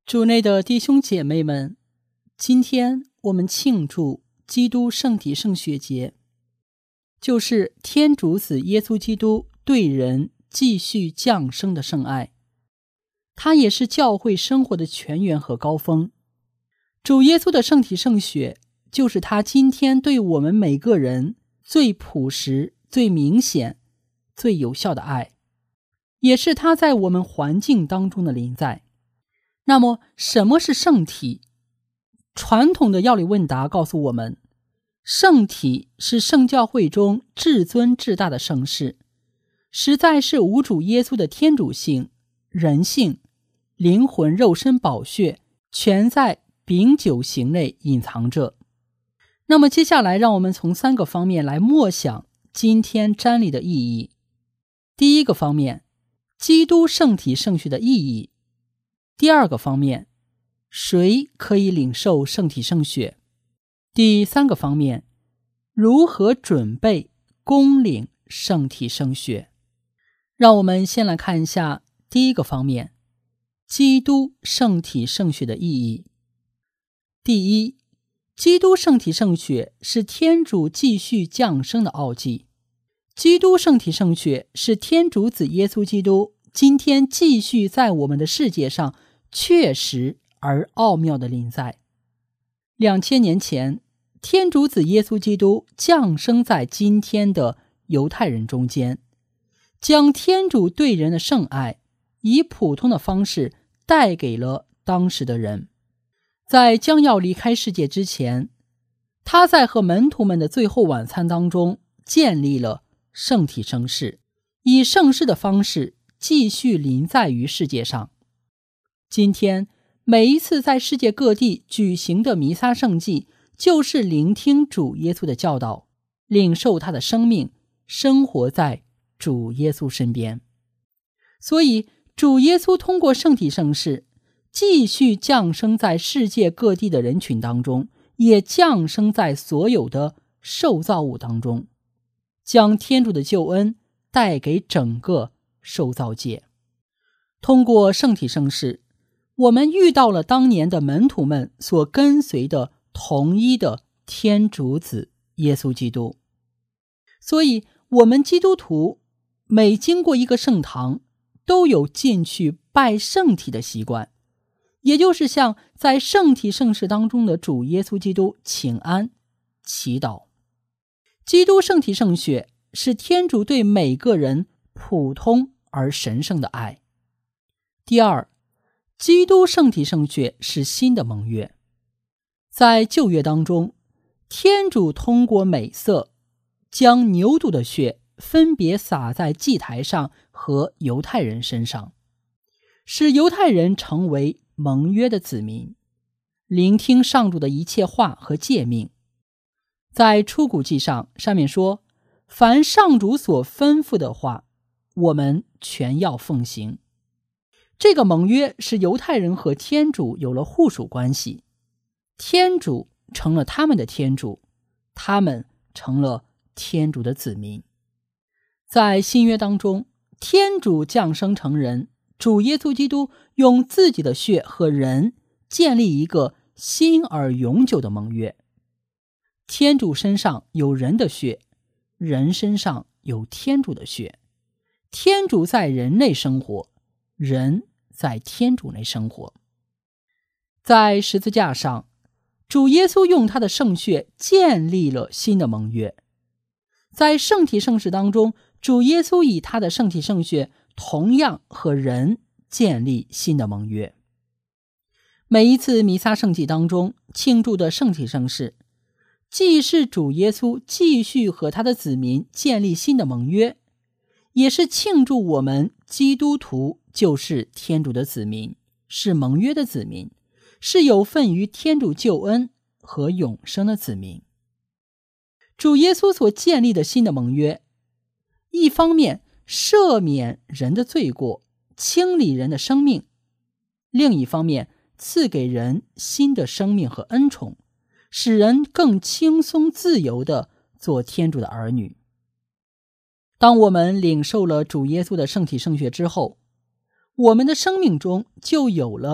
主内的弟兄姐妹们，今天我们庆祝基督圣体圣血节，就是天主子耶稣基督对人继续降生的圣爱。它也是教会生活的泉源和高峰。主耶稣的圣体圣血，就是他今天对我们每个人最朴实、最明显、最有效的爱，也是他在我们环境当中的临在。那么什么是圣体？传统的药理问答告诉我们，圣体是圣教会中至尊至大的圣事，实在是无主耶稣的天主性、人性、灵魂、肉身、宝血全在丙酒形内隐藏着。那么接下来让我们从3个方面来默想今天瞻礼的意义。第一个方面，基督圣体圣血的意义。第二个方面，谁可以领受圣体圣血？第三个方面，如何准备恭领圣体圣血？让我们先来看一下第一个方面，基督圣体圣血的意义。第一，基督圣体圣血是天主继续降生的奥迹。基督圣体圣血是天主子耶稣基督今天继续在我们的世界上确实而奥妙的临在。2000年前，天主子耶稣基督降生在今天的犹太人中间，将天主对人的圣爱以普通的方式带给了当时的人。在将要离开世界之前，他在和门徒们的最后晚餐当中建立了圣体圣事，以圣事的方式继续临在于世界上。今天每一次在世界各地举行的弥撒圣祭，就是聆听主耶稣的教导，领受他的生命，生活在主耶稣身边。所以主耶稣通过圣体圣事继续降生在世界各地的人群当中，也降生在所有的受造物当中，将天主的救恩带给整个受造界。通过圣体圣事，我们遇到了当年的门徒们所跟随的同一的天主子耶稣基督。所以我们基督徒每经过一个圣堂，都有进去拜圣体的习惯，也就是向在圣体圣事当中的主耶稣基督请安、祈祷。基督圣体圣血是天主对每个人普通而神圣的爱。第二，基督圣体圣血是新的盟约。在旧约当中，天主通过美色将牛犊的血分别洒在祭台上和犹太人身上，使犹太人成为盟约的子民，聆听上主的一切话和诫命。在出谷记上面说，凡上主所吩咐的话，我们全要奉行。这个盟约使犹太人和天主有了互属关系，天主成了他们的天主，他们成了天主的子民。在新约当中，天主降生成人，主耶稣基督用自己的血和人建立一个新而永久的盟约。天主身上有人的血，人身上有天主的血，天主在人内生活，人在天主内生活。在十字架上，主耶稣用他的圣血建立了新的盟约。在圣体圣事当中，主耶稣以他的圣体圣血同样和人建立新的盟约。每一次弥撒圣祭当中庆祝的圣体圣事，既是主耶稣继续和他的子民建立新的盟约，也是庆祝我们基督徒就是天主的子民，是盟约的子民，是有份于天主救恩和永生的子民。主耶稣所建立的新的盟约，一方面赦免人的罪过，清理人的生命，另一方面赐给人新的生命和恩宠，使人更轻松自由地做天主的儿女。当我们领受了主耶稣的圣体圣血之后，我们的生命中就有了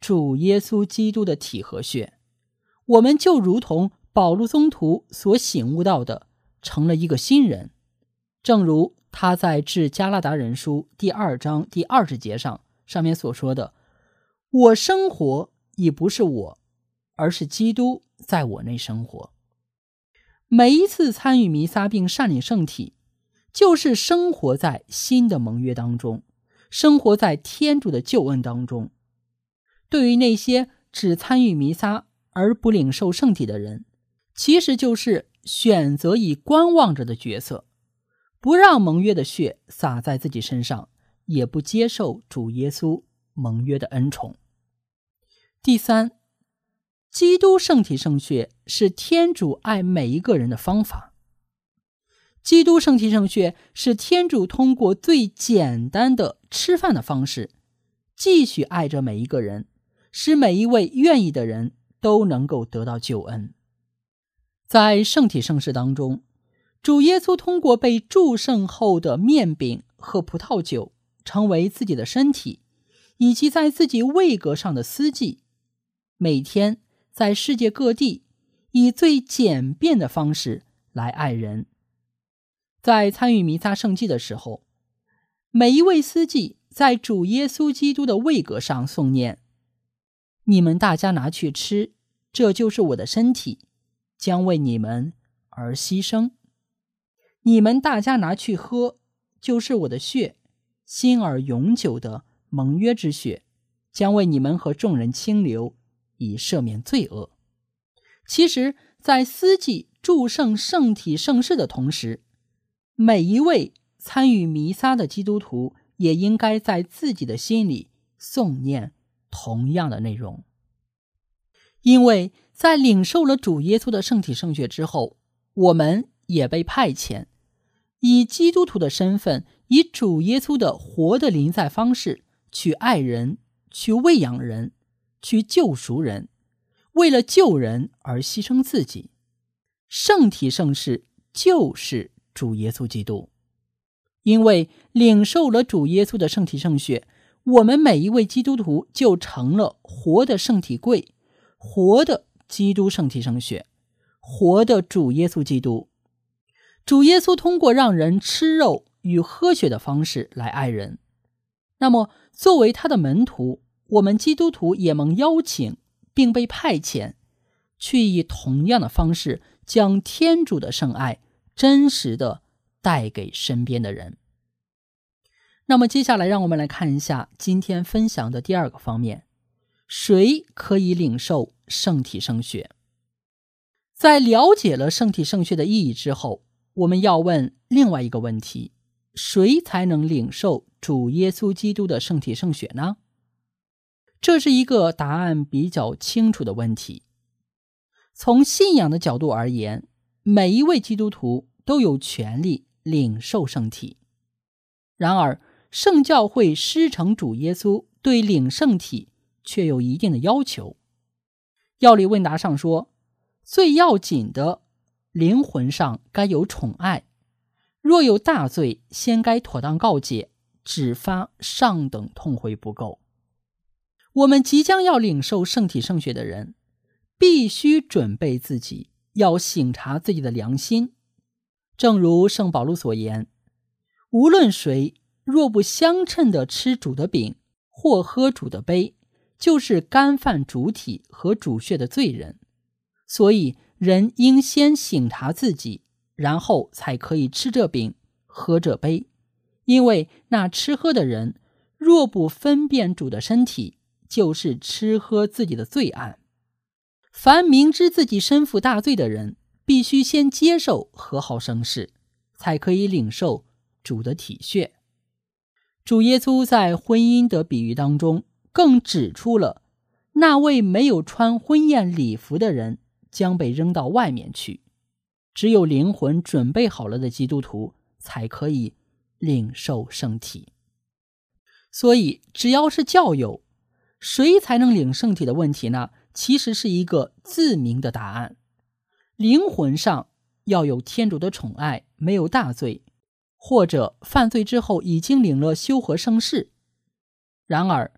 主耶稣基督的体和血，我们就如同保禄宗徒所醒悟到的，成了一个新人。正如他在致加拉达人书第2章第20节上面所说的，我生活已不是我，而是基督在我内生活。每一次参与弥撒并善领圣体，就是生活在新的盟约当中，生活在天主的救恩当中。对于那些只参与弥撒而不领受圣体的人，其实就是选择以观望者的角色，不让盟约的血洒在自己身上，也不接受主耶稣盟约的恩宠。第三，基督圣体圣血是天主爱每一个人的方法。基督圣体圣血是天主通过最简单的吃饭的方式，继续爱着每一个人，使每一位愿意的人都能够得到救恩。在圣体圣事当中，主耶稣通过被祝圣后的面饼和葡萄酒成为自己的身体，以及在自己位格上的司祭，每天在世界各地以最简便的方式来爱人。在参与弥撒圣祭的时候，每一位司祭在主耶稣基督的位格上诵念，你们大家拿去吃，这就是我的身体，将为你们而牺牲。你们大家拿去喝，就是我的血，新而永久的盟约之血，将为你们和众人清流，以赦免罪恶。其实在司祭祝圣圣体圣事的同时，每一位参与弥撒的基督徒也应该在自己的心里诵念同样的内容。因为在领受了主耶稣的圣体圣血之后，我们也被派遣，以基督徒的身份，以主耶稣的活的临在方式去爱人，去喂养人，去救赎人，为了救人而牺牲自己。圣体圣事就是主耶稣基督。因为领受了主耶稣的圣体圣血，我们每一位基督徒就成了活的圣体柜，活的基督圣体圣血，活的主耶稣基督。主耶稣通过让人吃肉与喝血的方式来爱人。那么作为他的门徒，我们基督徒也蒙邀请并被派遣，去以同样的方式将天主的圣爱真实的带给身边的人。那么接下来让我们来看一下今天分享的第二个方面，谁可以领受圣体圣血？在了解了圣体圣血的意义之后，我们要问另外一个问题，谁才能领受主耶稣基督的圣体圣血呢？这是一个答案比较清楚的问题。从信仰的角度而言，每一位基督徒都有权利领受圣体。然而，圣教会师承主耶稣对领圣体却有一定的要求。要理问答上说，最要紧的，灵魂上该有宠爱，若有大罪，先该妥当告解，只发上等痛悔不够。我们即将要领受圣体圣血的人，必须准备自己，要省察自己的良心。正如圣保禄所言，无论谁若不相称地吃主的饼或喝主的杯，就是干犯主体和主血的罪人。所以人应先省察自己，然后才可以吃这饼喝这杯。因为那吃喝的人若不分辨主的身体，就是吃喝自己的罪案。凡明知自己身负大罪的人，必须先接受和好圣事，才可以领受主的体血。主耶稣在婚姻的比喻当中更指出了那位没有穿婚宴礼服的人将被扔到外面去，只有灵魂准备好了的基督徒才可以领受圣体。所以只要是教友，谁才能领圣体的问题呢，其实是一个自明的答案。灵魂上要有天主的宠爱，没有大罪，或者犯罪之后已经领了修和圣事。然而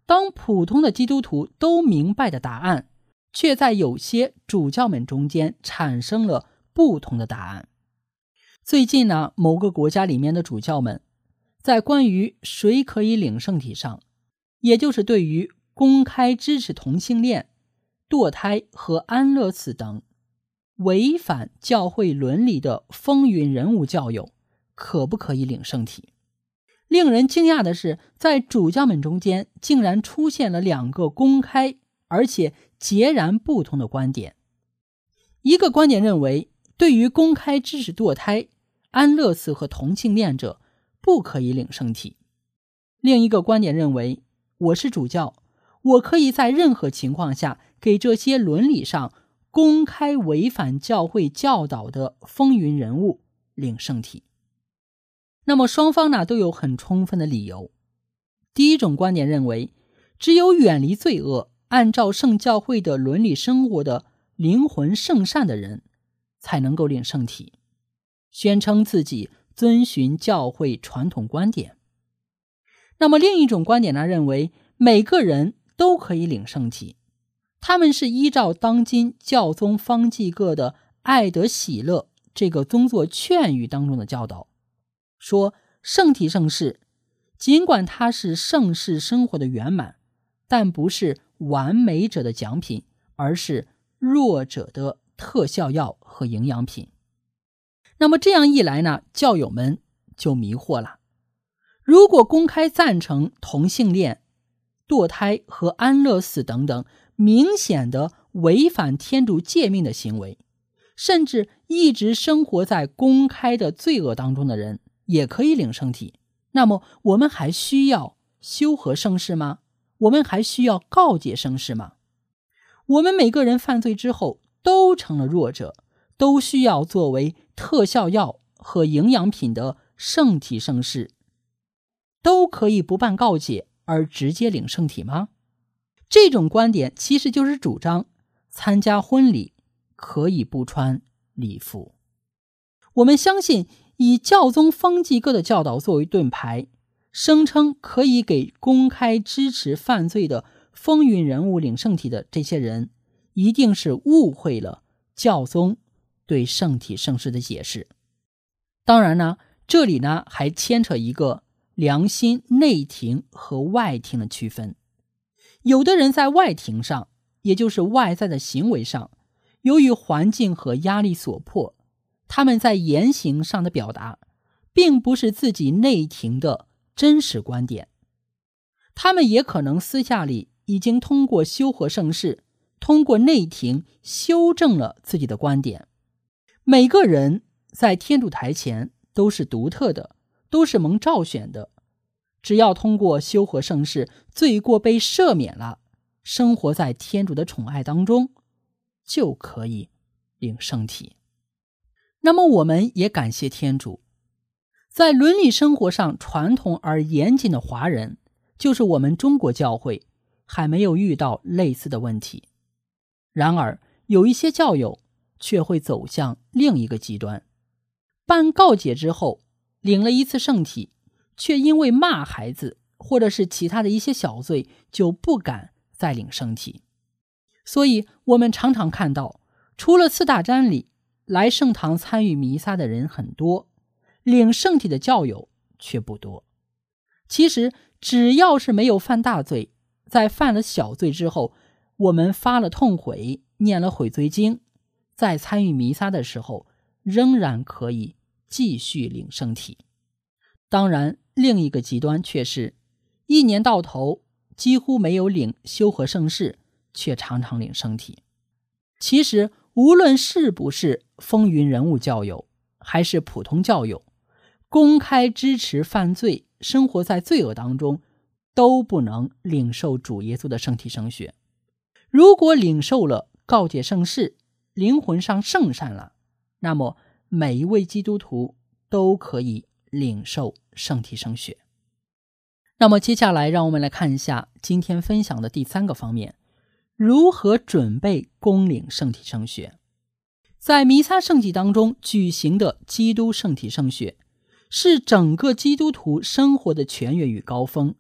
当普通的基督徒都明白的答案，却在有些主教们中间产生了不同的答案。最近呢，某个国家里面的主教们在关于谁可以领圣体上，也就是对于公开支持同性恋、堕胎和安乐死等违反教会伦理的风云人物教友，可不可以领圣体？令人惊讶的是，在主教们中间竟然出现了两个公开而且截然不同的观点。一个观点认为，对于公开支持堕胎、安乐死和同性恋者不可以领圣体。另一个观点认为，我是主教，我可以在任何情况下给这些伦理上公开违反教会教导的风云人物领圣体。那么双方呢都有很充分的理由。第一种观点认为，只有远离罪恶，按照圣教会的伦理生活的灵魂圣善的人才能够领圣体，宣称自己遵循教会传统观点。那么另一种观点呢认为，每个人都可以领圣体，他们是依照当今教宗方济各的爱德喜乐这个宗座劝谕当中的教导，说圣体圣事尽管它是圣事生活的圆满，但不是完美者的奖品，而是弱者的特效药和营养品。那么这样一来呢，教友们就迷惑了。如果公开赞成同性恋、堕胎和安乐死等等明显的违反天主诫命的行为，甚至一直生活在公开的罪恶当中的人也可以领圣体，那么我们还需要修和圣事吗？我们还需要告解圣事吗？我们每个人犯罪之后都成了弱者，都需要作为特效药和营养品的圣体圣事，都可以不办告解而直接领圣体吗？这种观点其实就是主张参加婚礼可以不穿礼服。我们相信以教宗方济各的教导作为盾牌，声称可以给公开支持犯罪的风云人物领圣体的这些人，一定是误会了教宗对圣体圣事的解释。当然呢，这里呢还牵扯一个良心内庭和外庭的区分。有的人在外庭上，也就是外在的行为上，由于环境和压力所迫，他们在言行上的表达并不是自己内庭的真实观点，他们也可能私下里已经通过修和圣事，通过内庭修正了自己的观点。每个人在天主台前都是独特的，都是蒙召选的，只要通过修和圣事，罪过被赦免了，生活在天主的宠爱当中，就可以领圣体。那么我们也感谢天主，在伦理生活上传统而严谨的华人，就是我们中国教会，还没有遇到类似的问题。然而有一些教友却会走向另一个极端，办告解之后领了一次圣体，却因为骂孩子或者是其他的一些小罪，就不敢再领圣体。所以我们常常看到，除了四大瞻礼，来圣堂参与弥撒的人很多，领圣体的教友却不多。其实只要是没有犯大罪，在犯了小罪之后，我们发了痛悔，念了悔罪经，在参与弥撒的时候仍然可以继续领圣体。当然另一个极端却是一年到头几乎没有领修和圣事，却常常领圣体。其实无论是不是风云人物教友，还是普通教友，公开支持犯罪，生活在罪恶当中，都不能领受主耶稣的圣体圣血。如果领受了告解圣事，灵魂上圣善了，那么每一位基督徒都可以领受圣体圣血。那么接下来让我们来看一下今天分享的第三个方面，如何准备恭领圣体圣血。在弥撒圣祭当中举行的基督圣体圣血，是整个基督徒生活的泉源与高峰，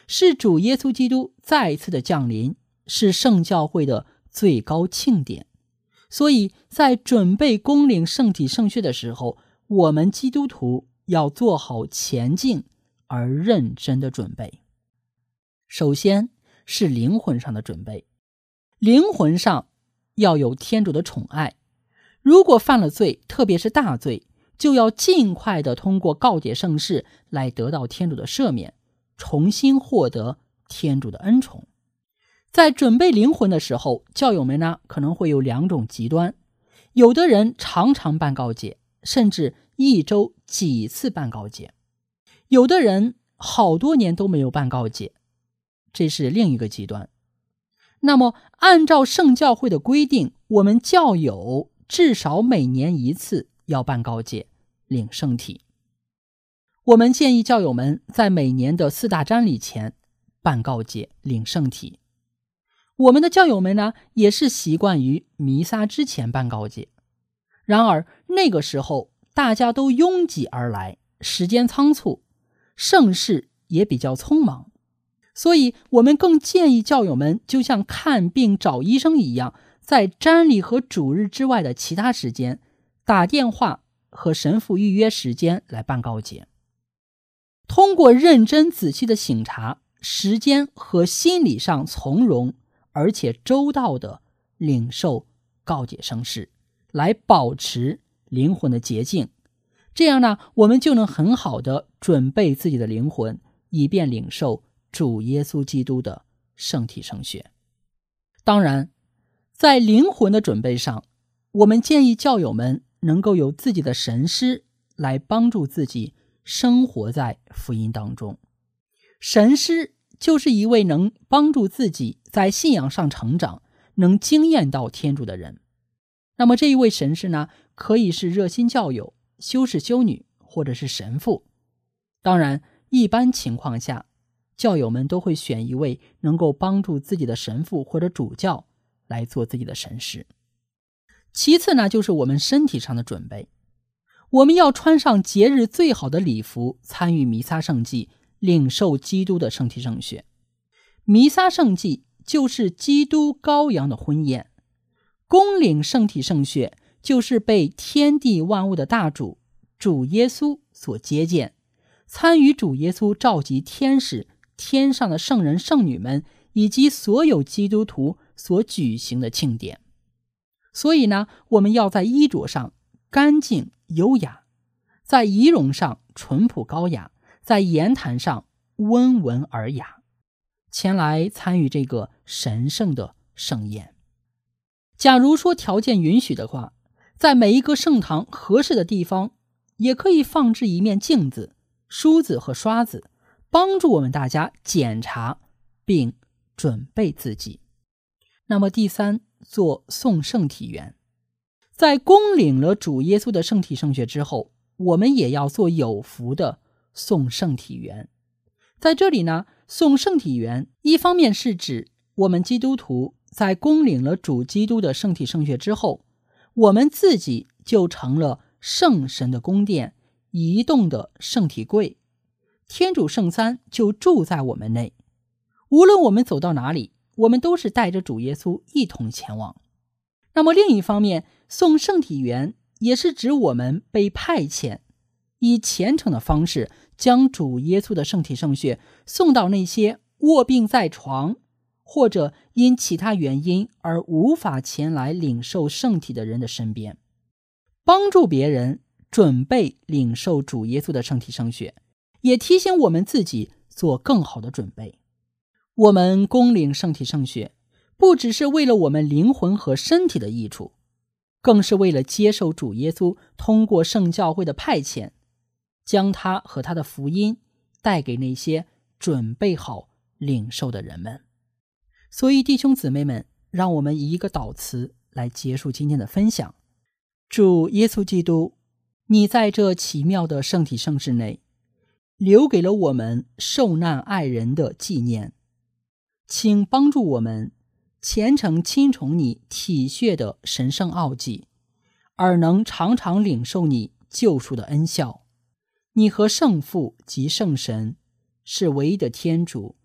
是主耶稣基督再次的降临，是圣教会的最高庆典。所以在准备恭领圣体圣血的时候，我们基督徒要做好前进而认真的准备。首先是灵魂上的准备，灵魂上要有天主的宠爱，如果犯了罪，特别是大罪，就要尽快的通过告解圣事来得到天主的赦免，重新获得天主的恩宠。在准备灵魂的时候，教友们呢可能会有两种极端，有的人常常办告解，甚至一周几次办告解，有的人好多年都没有办告解，这是另一个极端。那么按照圣教会的规定，我们教友至少每年一次要办告解，领圣体。我们建议教友们在每年的4大瞻礼前办告解，领圣体。我们的教友们呢，也是习惯于弥撒之前办告解。然而那个时候大家都拥挤而来，时间仓促，圣事也比较匆忙，所以我们更建议教友们就像看病找医生一样，在瞻礼和主日之外的其他时间打电话和神父预约时间来办告解。通过认真仔细的省察，时间和心理上从容而且周到的领受告解圣事，来保持灵魂的洁净。这样呢，我们就能很好的准备自己的灵魂，以便领受主耶稣基督的圣体圣血。当然，在灵魂的准备上，我们建议教友们能够有自己的神师来帮助自己生活在福音当中。神师就是一位能帮助自己在信仰上成长，能经验到天主的人。那么这一位神师呢，可以是热心教友、修士修女，或者是神父。当然，一般情况下，教友们都会选一位能够帮助自己的神父或者主教来做自己的神师。其次呢，就是我们身体上的准备。我们要穿上节日最好的礼服，参与弥撒圣祭，领受基督的圣体圣血。弥撒圣祭就是基督羔羊的婚宴，恭领圣体圣血就是被天地万物的大主主耶稣所接见，参与主耶稣召集天使、天上的圣人圣女们以及所有基督徒所举行的庆典。所以呢，我们要在衣着上干净优雅，在仪容上淳朴高雅，在言谈上温文尔雅，前来参与这个神圣的盛宴。假如说条件允许的话，在每一个圣堂合适的地方也可以放置一面镜子、梳子和刷子，帮助我们大家检查并准备自己。那么第三，做送圣体员。在恭领了主耶稣的圣体圣血之后，我们也要做有福的送圣体员。在这里呢，送圣体员一方面是指我们基督徒在恭领了主基督的圣体圣血之后，我们自己就成了圣神的宫殿，移动的圣体柜，天主圣三就住在我们内。无论我们走到哪里，我们都是带着主耶稣一同前往。那么另一方面，送圣体员也是指我们被派遣，以虔诚的方式将主耶稣的圣体圣血送到那些卧病在床或者因其他原因而无法前来领受圣体的人的身边，帮助别人准备领受主耶稣的圣体圣血，也提醒我们自己做更好的准备。我们恭领圣体圣血，不只是为了我们灵魂和身体的益处，更是为了接受主耶稣通过圣教会的派遣，将他和他的福音带给那些准备好领受的人们。所以弟兄姊妹们，让我们以一个祷词来结束今天的分享。主耶稣基督，你在这奇妙的圣体圣事内，留给了我们受难爱人的纪念，请帮助我们虔诚亲从你体恤的神圣奥迹，而能常常领受你救赎的恩效。你和圣父及圣神是唯一的天主，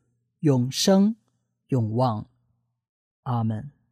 永生永望。阿们。